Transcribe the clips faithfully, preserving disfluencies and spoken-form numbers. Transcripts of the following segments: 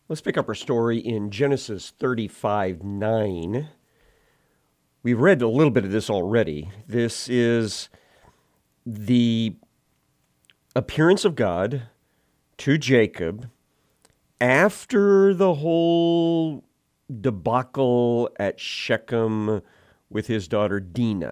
Let's pick up our story in Genesis thirty-five nine. We've read a little bit of this already. This is the appearance of God to Jacob after the whole debacle at Shechem with his daughter Dinah.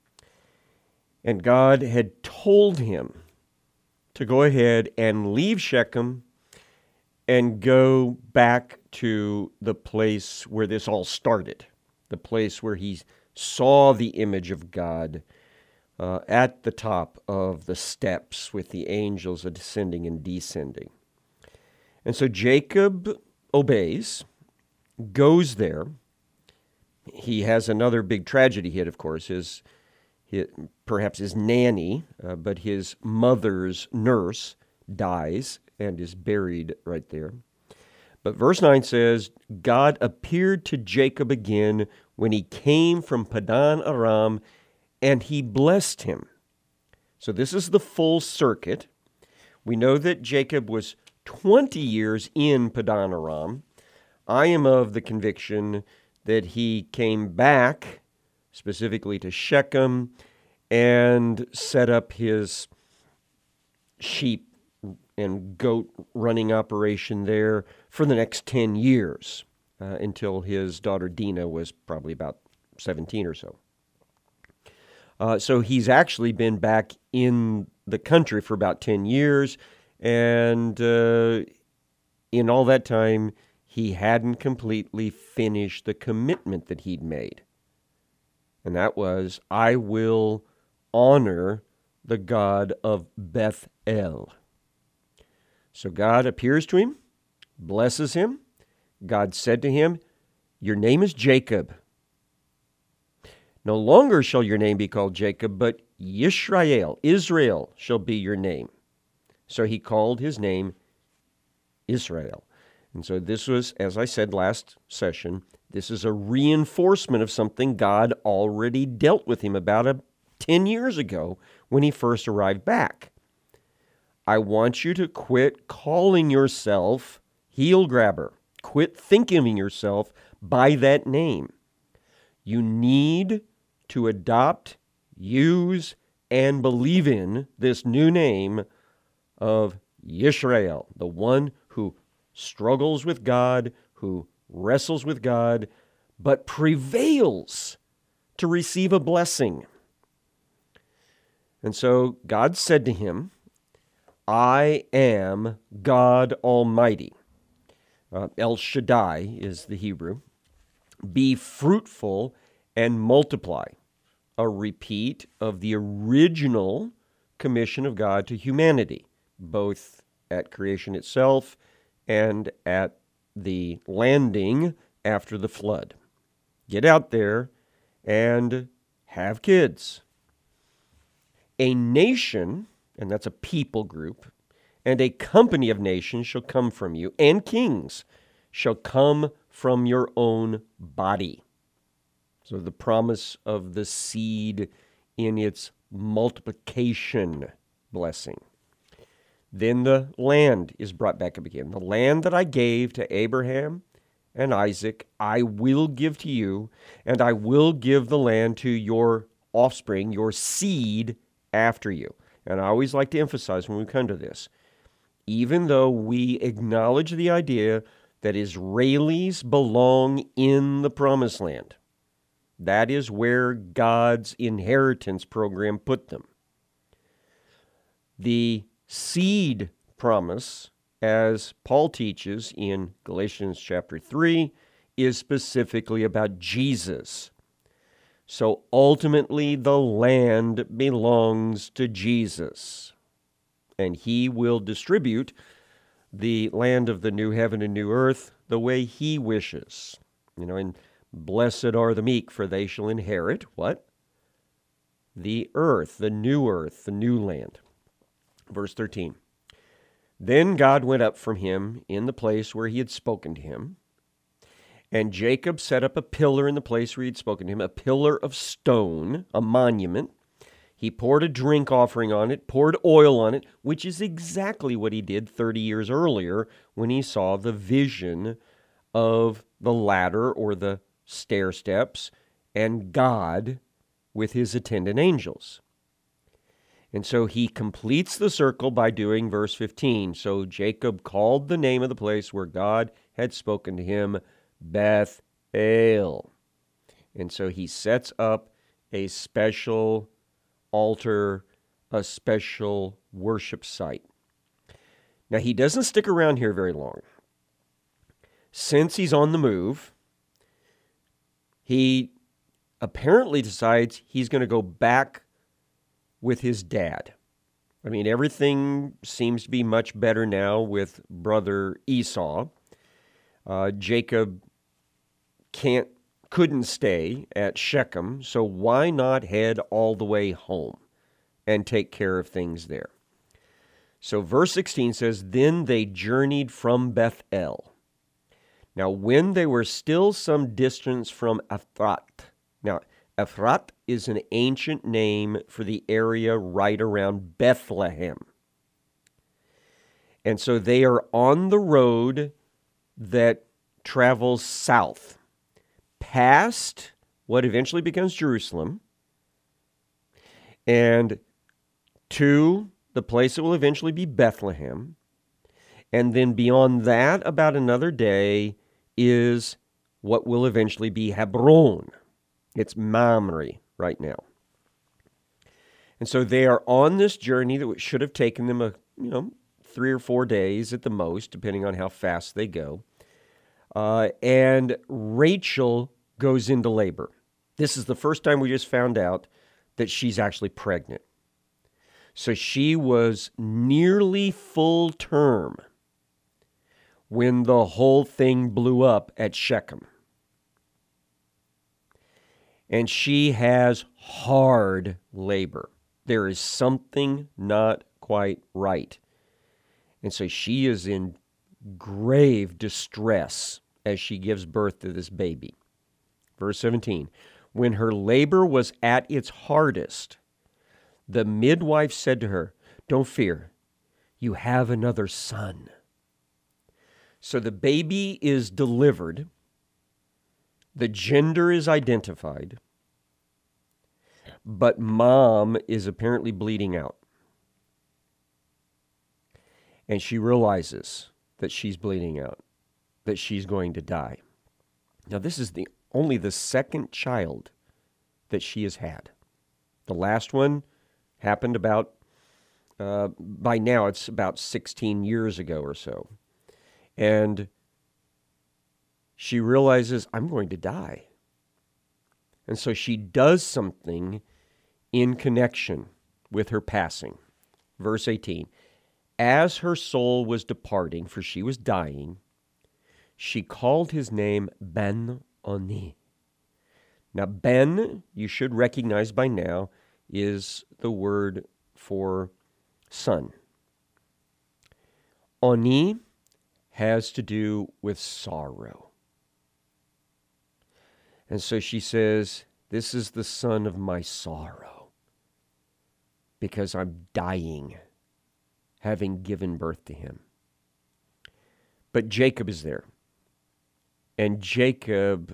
And God had told him to go ahead and leave Shechem and go back to the place where this all started, the place where he saw the image of God uh, at the top of the steps with the angels ascending and descending. And so Jacob obeys, goes there. He has another big tragedy hit, of course, his, his perhaps his nanny, uh, but his mother's nurse dies and is buried right there. But verse nine says, God appeared to Jacob again when he came from Padan Aram, and he blessed him. So this is the full circuit. We know that Jacob was twenty years in Padan Aram. I am of the conviction that he came back specifically to Shechem and set up his sheep and goat running operation there for the next ten years uh, until his daughter Dinah was probably about seventeen or so. Uh, so he's actually been back in the country for about ten years, and uh, in all that time, he hadn't completely finished the commitment that he'd made. And that was, I will honor the God of Bethel. So God appears to him, blesses him. God said to him, your name is Jacob. No longer shall your name be called Jacob, but Yisrael, Israel, shall be your name. So he called his name Israel. And so this was, as I said last session, this is a reinforcement of something God already dealt with him about a, ten years ago when he first arrived back. I want you to quit calling yourself heel grabber. Quit thinking of yourself by that name. You need to adopt, use, and believe in this new name of Yisrael, the one who struggles with God, who wrestles with God, but prevails to receive a blessing. And so God said to him, I am God Almighty. Uh, El Shaddai is the Hebrew. Be fruitful and multiply. A repeat of the original commission of God to humanity, both at creation itself and at the landing after the flood. Get out there and have kids. A nation, and that's a people group, and a company of nations shall come from you, and kings shall come from your own body. So the promise of the seed in its multiplication blessing. Then the land is brought back up again. The land that I gave to Abraham and Isaac, I will give to you, and I will give the land to your offspring, your seed after you. And I always like to emphasize when we come to this, even though we acknowledge the idea that Israelis belong in the promised land, that is where God's inheritance program put them. The seed promise, as Paul teaches in Galatians chapter three, is specifically about Jesus. So ultimately, the land belongs to Jesus, and he will distribute the land of the new heaven and new earth the way he wishes. You know, and blessed are the meek, for they shall inherit what? The earth, the new earth, the new land. Verse thirteen. Then God went up from him in the place where he had spoken to him, and Jacob set up a pillar in the place where he had spoken to him, a pillar of stone, a monument. He poured a drink offering on it, poured oil on it, which is exactly what he did thirty years earlier when he saw the vision of the ladder or the stair steps and God with his attendant angels. And so he completes the circle by doing verse fifteen. So Jacob called the name of the place where God had spoken to him, Bethel. And so he sets up a special altar, a special worship site. Now, he doesn't stick around here very long. Since he's on the move, he apparently decides he's going to go back with his dad. I mean, everything seems to be much better now with brother Esau. Uh, Jacob can't, couldn't stay at Shechem, so why not head all the way home and take care of things there? So verse sixteen says, Then they journeyed from Bethel. Now, when they were still some distance from Ephrat. Now, Ephrat is an ancient name for the area right around Bethlehem. And so they are on the road that travels south, past what eventually becomes Jerusalem, and to the place that will eventually be Bethlehem. And then beyond that, about another day, is what will eventually be Hebron. It's Mamre right now. And so they are on this journey that should have taken them a, you know, three or four days at the most, depending on how fast they go. Uh, and Rachel goes into labor. This is the first time we just found out that she's actually pregnant. So she was nearly full term when the whole thing blew up at Shechem. And she has hard labor. There is something not quite right. And so she is in grave distress as she gives birth to this baby. Verse seventeen, when her labor was at its hardest, the midwife said to her, Don't fear, you have another son. So the baby is delivered. The gender is identified. But mom is apparently bleeding out. And she realizes that she's bleeding out, that she's going to die. Now, this is the only the second child that she has had. The last one happened about, uh, by now it's about sixteen years ago or so. And she realizes, I'm going to die. And so she does something in connection with her passing. Verse eighteen, as her soul was departing, for she was dying, she called his name Ben-Oni. Now, Ben, you should recognize by now, is the word for son. Oni has to do with sorrow. And so she says, this is the son of my sorrow, because I'm dying, having given birth to him. But Jacob is there. And Jacob,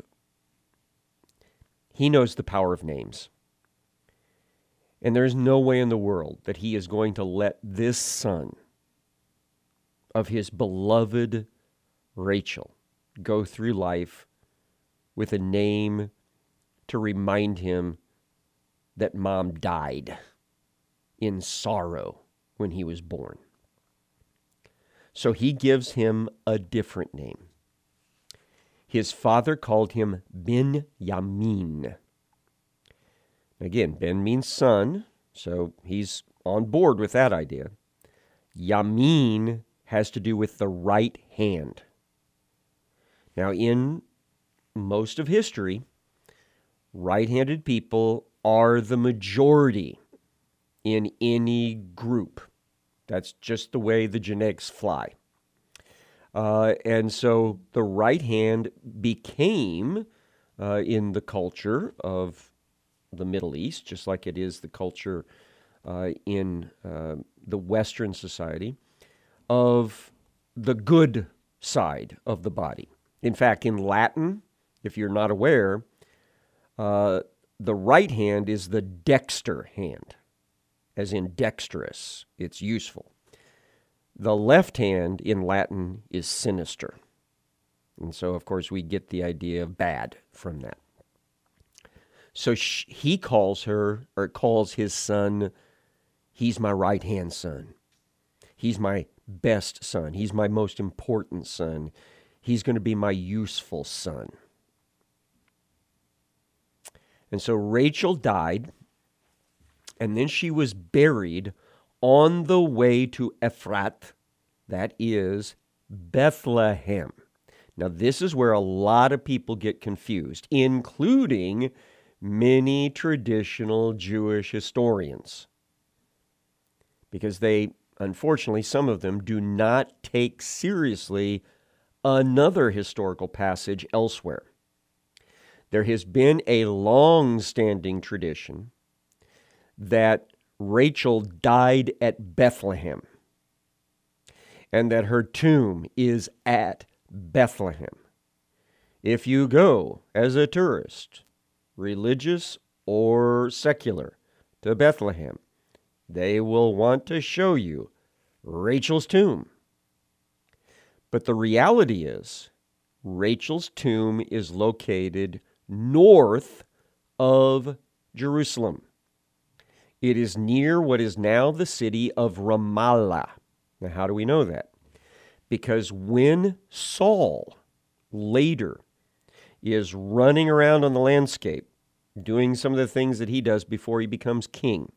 he knows the power of names. And there's no way in the world that he is going to let this son of his beloved Rachel go through life with a name to remind him that mom died in sorrow when he was born. So he gives him a different name. His father called him Ben-Yamin. Again, Ben means son, so he's on board with that idea. Yamin has to do with the right hand. Now, in most of history, right-handed people are the majority in any group. That's just the way the genetics fly. Uh, and so the right hand became, uh, in the culture of the Middle East, just like it is the culture uh, in uh, the Western society, of the good side of the body. In fact, in Latin, if you're not aware, uh, the right hand is the dexter hand, as in dexterous. It's useful. The left hand in Latin is sinister. And so, of course, we get the idea of bad from that. So sh- he calls her, or calls his son, he's my right-hand son. He's my best son. He's my most important son. He's going to be my useful son. And so Rachel died, and then she was buried on the way to Ephrath, that is Bethlehem. Now, this is where a lot of people get confused, including many traditional Jewish historians, because they, unfortunately, some of them do not take seriously another historical passage elsewhere. There has been a long-standing tradition that Rachel died at Bethlehem and that her tomb is at Bethlehem. If you go as a tourist, religious or secular, to Bethlehem, they will want to show you Rachel's tomb. But the reality is, Rachel's tomb is located north of Jerusalem. It is near what is now the city of Ramallah. Now, how do we know that? Because when Saul later is running around on the landscape, doing some of the things that he does before he becomes king,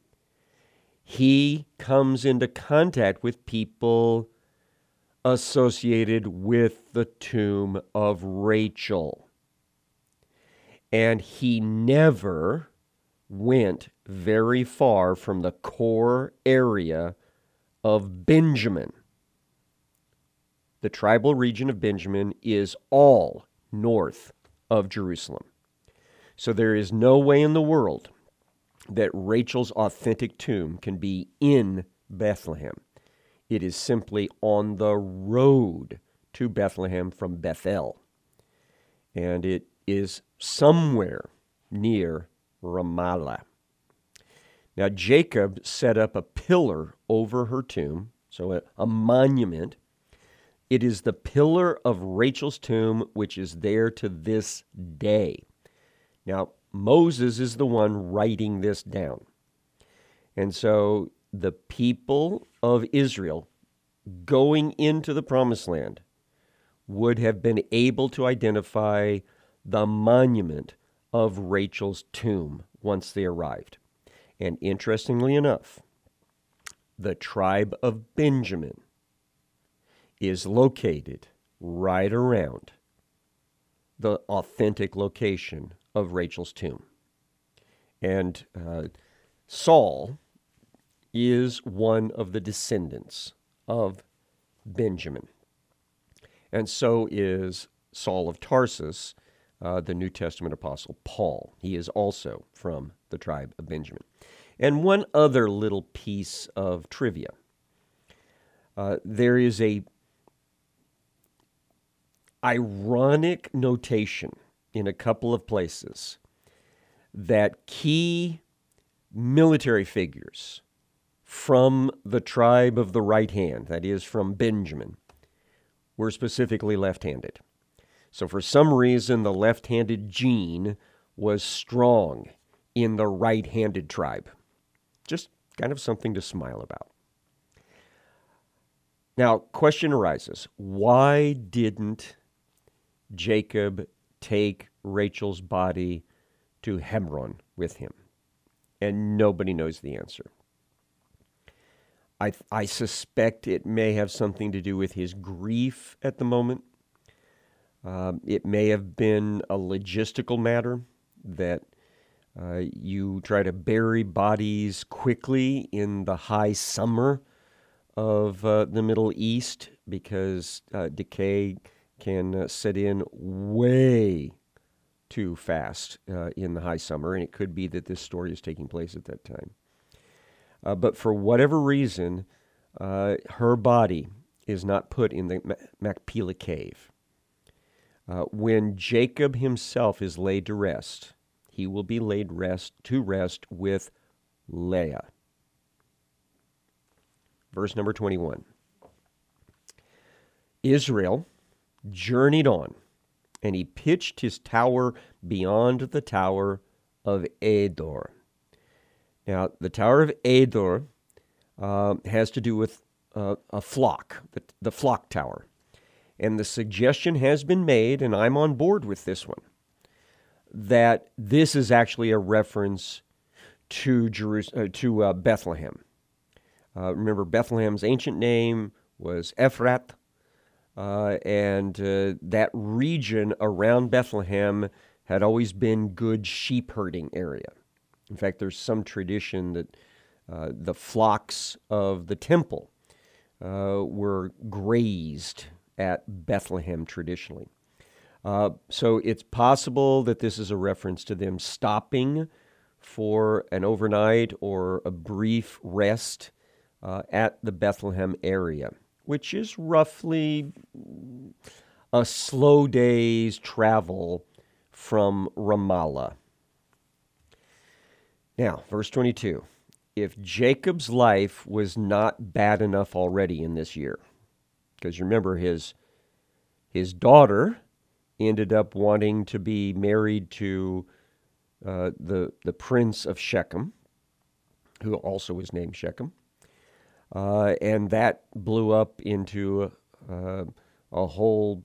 he comes into contact with people associated with the tomb of Rachel. And he never went very far from the core area of Benjamin. The tribal region of Benjamin is all north of Jerusalem. So there is no way in the world that Rachel's authentic tomb can be in Bethlehem. It is simply on the road to Bethlehem from Bethel. And it is somewhere near Ramallah. Now, Jacob set up a pillar over her tomb, so a, a monument. It is the pillar of Rachel's tomb, which is there to this day. Now, Moses is the one writing this down. And so the people of Israel going into the Promised Land would have been able to identify the monument of Rachel's tomb once they arrived. And interestingly enough, the tribe of Benjamin is located right around the authentic location of Rachel's tomb. And uh, Saul is one of the descendants of Benjamin. And so is Saul of Tarsus, uh, the New Testament apostle Paul. He is also from the tribe of Benjamin. And one other little piece of trivia. Uh, there is a ironic notation in a couple of places that key military figures from the tribe of the right hand, that is from Benjamin, were specifically left-handed. So for some reason, the left-handed gene was strong in the right-handed tribe. Just kind of something to smile about. Now, question arises, why didn't Jacob take Rachel's body to Hebron with him? And nobody knows the answer. I, I suspect it may have something to do with his grief at the moment. Um, it may have been a logistical matter that uh, you try to bury bodies quickly in the high summer of uh, the Middle East because uh, decay can uh, set in way too fast uh, in the high summer, and it could be that this story is taking place at that time. Uh, but for whatever reason, uh, her body is not put in the Machpelah cave. Uh, when Jacob himself is laid to rest, he will be laid rest to rest with Leah. Verse number twenty-one. Israel journeyed on, and he pitched his tower beyond the tower of Ador. Now, the tower of Ador uh, has to do with uh, a flock, the, the flock tower. And the suggestion has been made, and I'm on board with this one, that this is actually a reference to Jerus- uh, to uh, Bethlehem. Uh, remember, Bethlehem's ancient name was Ephrat, uh, and uh, that region around Bethlehem had always been good sheep herding area. In fact, there's some tradition that uh, the flocks of the temple uh, were grazed at Bethlehem traditionally. Uh, so it's possible that this is a reference to them stopping for an overnight or a brief rest uh, at the Bethlehem area, which is roughly a slow day's travel from Ramallah. Now, verse twenty-two. If Jacob's life was not bad enough already in this year, because remember, his, his daughter ended up wanting to be married to uh, the, the prince of Shechem, who also was named Shechem. Uh, and that blew up into uh, a whole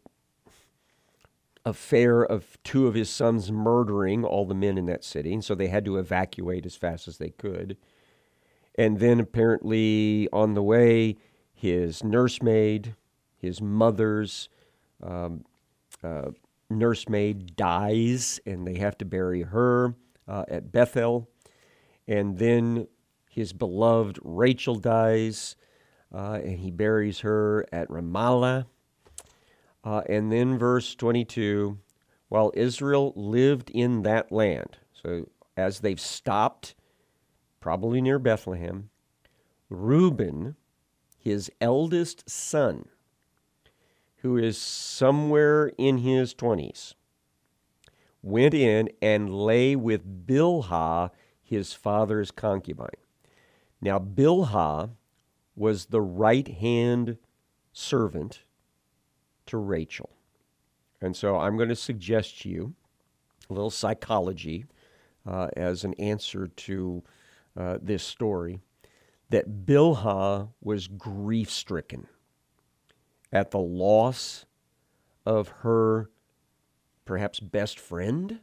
affair of two of his sons murdering all the men in that city. And so they had to evacuate as fast as they could. And then apparently on the way, his nursemaid, his mother's um, uh, nursemaid dies, and they have to bury her uh, at Bethel. And then his beloved Rachel dies, uh, and he buries her at Ramallah. Uh, and then verse twenty-two, while Israel lived in that land, so as they've stopped, probably near Bethlehem, Reuben, his eldest son, who is somewhere in his twenties, went in and lay with Bilhah, his father's concubine. Now, Bilhah was the right-hand servant to Rachel. And so I'm going to suggest to you a little psychology uh, as an answer to uh, this story, that Bilhah was grief-stricken at the loss of her perhaps best friend,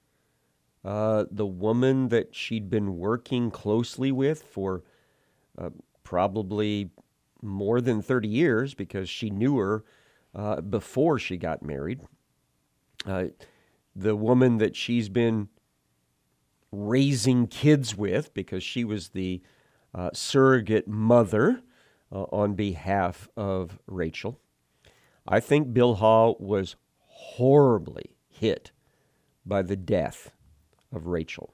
uh, the woman that she'd been working closely with for uh, probably more than thirty years, because she knew her uh, before she got married. Uh, the woman that she's been raising kids with, because she was the uh, surrogate mother uh, on behalf of Rachel. I think Bilhah was horribly hit by the death of Rachel.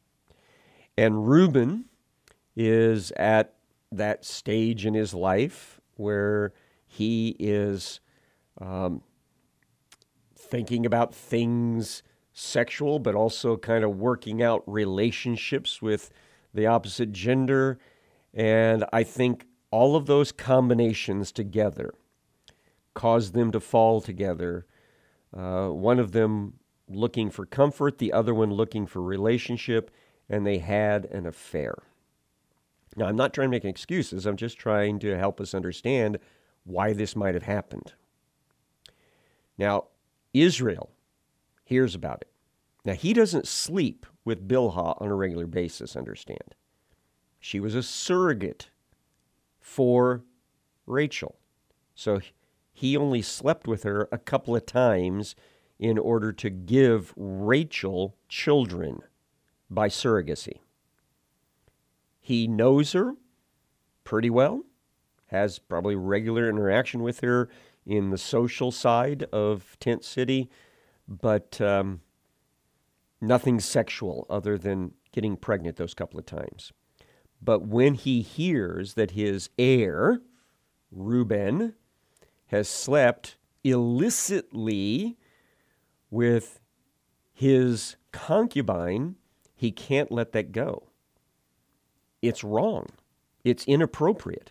And Reuben is at that stage in his life where he is um, thinking about things sexual, but also kind of working out relationships with the opposite gender. And I think all of those combinations together caused them to fall together. Uh, one of them looking for comfort, the other one looking for relationship, and they had an affair. Now, I'm not trying to make excuses. I'm just trying to help us understand why this might have happened. Now, Israel hears about it. Now, he doesn't sleep with Bilhah on a regular basis, understand. She was a surrogate for Rachel. So he only slept with her a couple of times in order to give Rachel children by surrogacy. He knows her pretty well, has probably regular interaction with her in the social side of Tent City, but um, nothing sexual other than getting pregnant those couple of times. But when he hears that his heir, Reuben, has slept illicitly with his concubine, he can't let that go. It's wrong. It's inappropriate.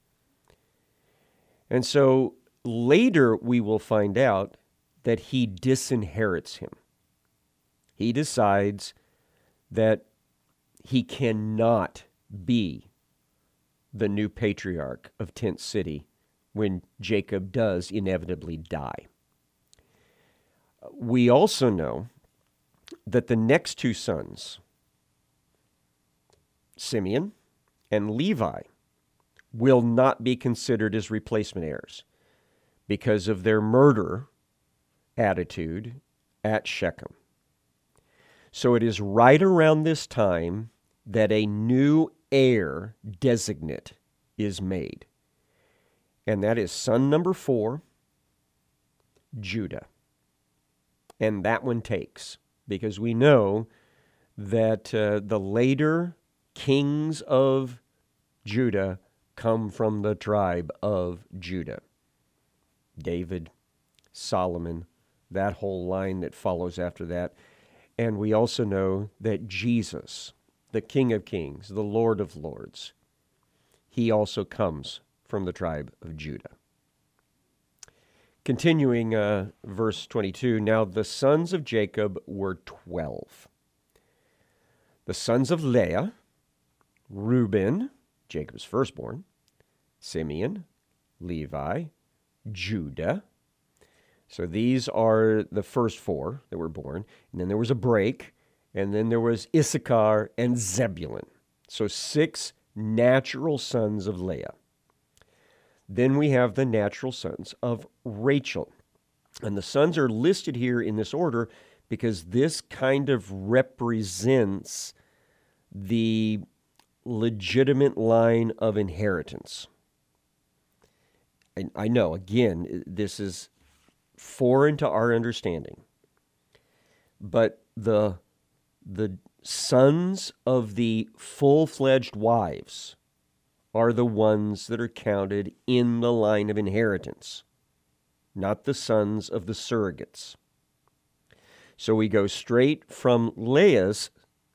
And so later we will find out that he disinherits him. He decides that he cannot be the new patriarch of Tent City when Jacob does inevitably die. We also know that the next two sons, Simeon and Levi, will not be considered as replacement heirs because of their murder attitude at Shechem. So it is right around this time that a new heir designate is made. And that is son number four, Judah. And that one takes, because we know that uh, the later kings of Judah come from the tribe of Judah. David, Solomon, that whole line that follows after that. And we also know that Jesus, the King of Kings, the Lord of Lords, he also comes from the tribe of Judah. Continuing uh, verse twenty-two, now the sons of Jacob were twelve. The sons of Leah, Reuben, Jacob's firstborn, Simeon, Levi, Judah. So these are the first four that were born. And then there was a break, and then there was Issachar and Zebulun. So six natural sons of Leah. Then we have the natural sons of Rachel. And the sons are listed here in this order because this kind of represents the legitimate line of inheritance. I, I know, again, this is foreign to our understanding. But the, the sons of the full-fledged wives are the ones that are counted in the line of inheritance, not the sons of the surrogates. So we go straight from Leah's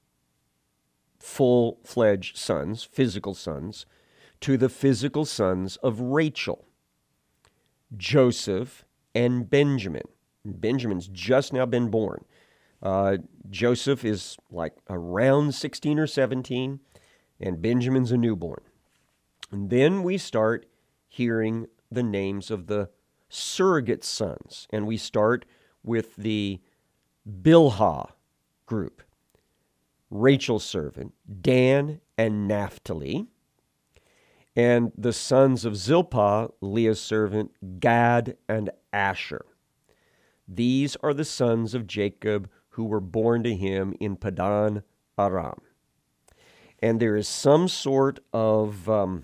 full-fledged sons, physical sons, to the physical sons of Rachel, Joseph, and Benjamin. Benjamin's just now been born. Uh, Joseph is like around sixteen or seventeen, and Benjamin's a newborn. And then we start hearing the names of the surrogate sons, and we start with the Bilhah group, Rachel's servant, Dan and Naphtali, and the sons of Zilpah, Leah's servant, Gad and Asher. These are the sons of Jacob who were born to him in Padan Aram. And there is some sort of um,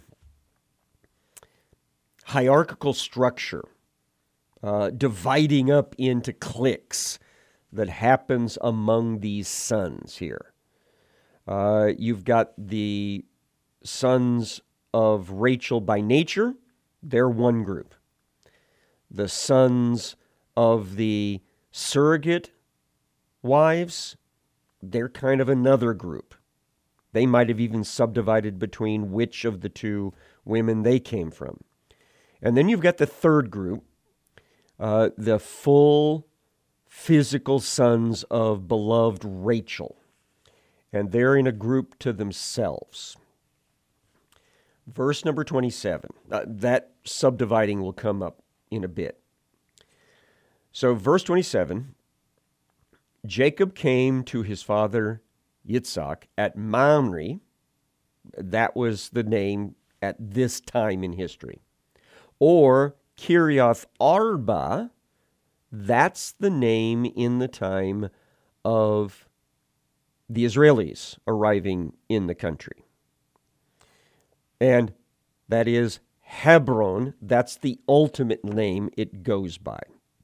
hierarchical structure uh, dividing up into cliques that happens among these sons here. Uh, you've got the sons of Rachel by nature, they're one group. The sons of the surrogate wives, they're kind of another group. They might have even subdivided between which of the two women they came from. And then you've got the third group, uh, the full physical sons of beloved Rachel. And they're in a group to themselves. Verse number twenty-seven. Uh, that subdividing will come up in a bit. So verse twenty-seven, Jacob came to his father Yitzhak at Mamre. That was the name at this time in history. Or Kiriath Arba, that's the name in the time of the Israelis arriving in the country. And that is Hebron. That's the ultimate name it goes by.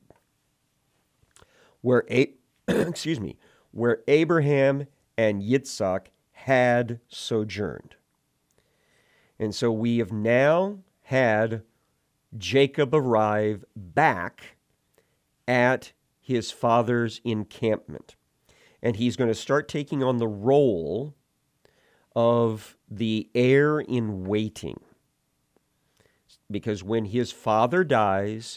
Where, A- excuse me, where Abraham and Yitzhak had sojourned. And so we have now had Jacob arrive back at his father's encampment. And he's going to start taking on the role of the heir in waiting. Because when his father dies,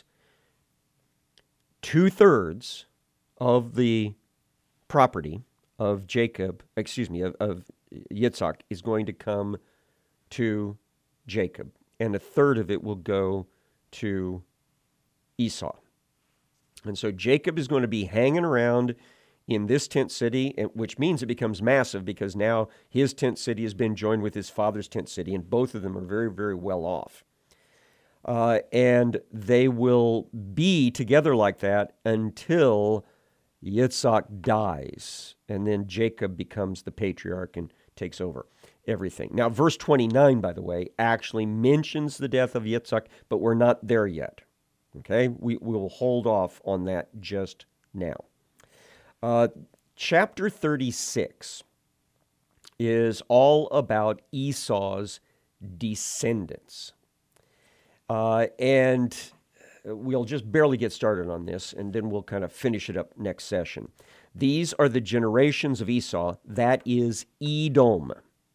two-thirds of the property of Jacob, excuse me, of, of Yitzhak is going to come to Jacob. And a third of it will go to Esau. And so Jacob is going to be hanging around in this tent city, which means it becomes massive because now his tent city has been joined with his father's tent city, and both of them are very, very well off. Uh, and they will be together like that until Yitzhak dies, and then Jacob becomes the patriarch and takes over everything. Now, verse twenty-nine, by the way, actually mentions the death of Yitzhak, but we're not there yet. Okay? We will hold off on that just now. Uh, chapter thirty-six is all about Esau's descendants. Uh, and we'll just barely get started on this, and then we'll kind of finish it up next session. These are the generations of Esau. That is Edom.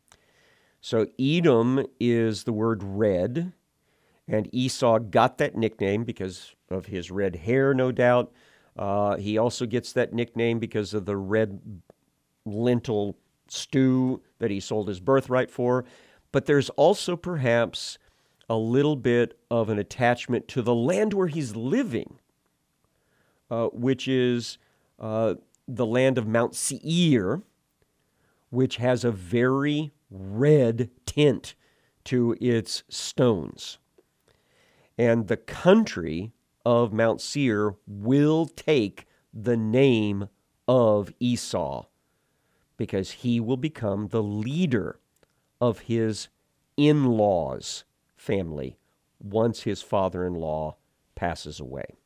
So Edom is the word red, and Esau got that nickname because of his red hair, no doubt. Uh, he also gets that nickname because of the red lentil stew that he sold his birthright for. But there's also perhaps a little bit of an attachment to the land where he's living, uh, which is uh, the land of Mount Seir, which has a very red tint to its stones. And the country of Mount Seir will take the name of Esau because he will become the leader of his in-laws family once his father-in-law passes away.